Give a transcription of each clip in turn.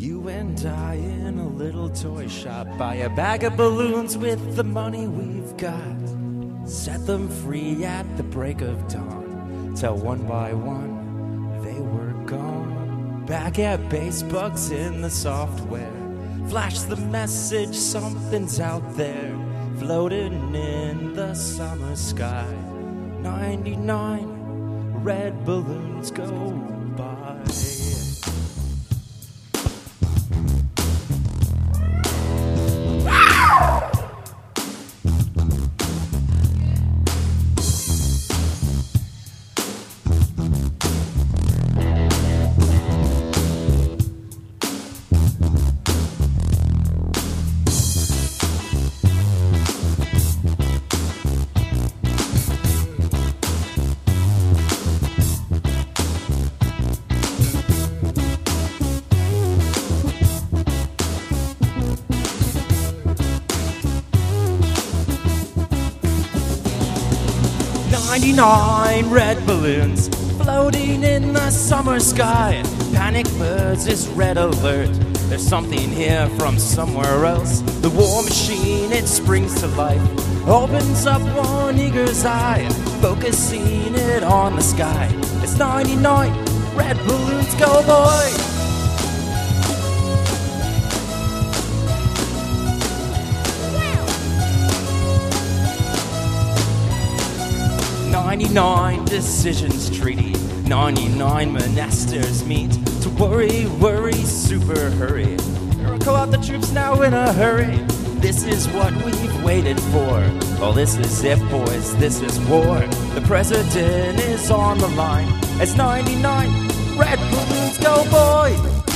You and I in a little toy shop, buy a bag of balloons with the money we've got. Set them free at the break of dawn, till one by one they were gone. Back at base, bugs in the software flash the message, something's out there, floating in the summer sky. 99 red balloons go by. 99 red balloons floating in the summer sky. Panic birds is red alert. There's something here from somewhere else. The war machine, it springs to life, opens up one eager's eye, focusing it on the sky. It's 99 red balloons go, boy. 99 decisions treaty, 99 monasters meet to worry, super hurry. Call out the troops now in a hurry. This is what we've waited for. Oh, this is it, boys, this is war. The president is on the line as 99 red balloons go, boy.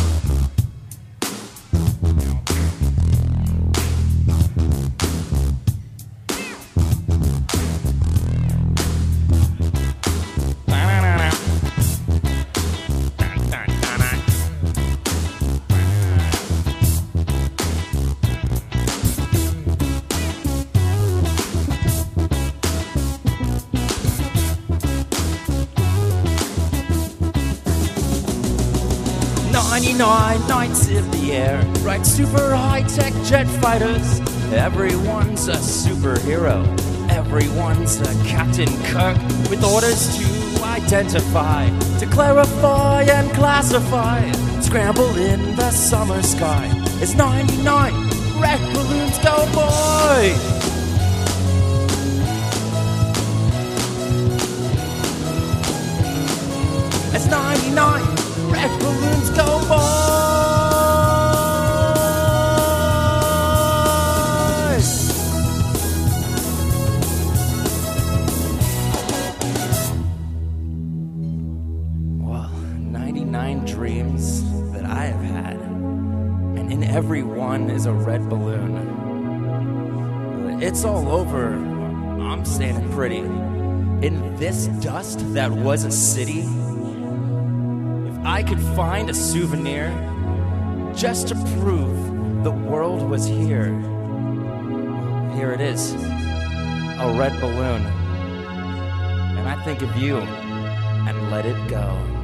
'99 nights in the air, ride super high-tech jet fighters. Everyone's a superhero, everyone's a Captain Kirk, with orders to identify, to clarify and classify. Scramble in the summer sky, it's 99 red balloons go, boy. It's 99 red balloons go, boys! Well, 99 dreams that I have had, and in every one is a red balloon. It's all over, I'm standing pretty. In this dust that was a city, I could find a souvenir just to prove the world was here. Here it is, a red balloon. And I think of you and let it go.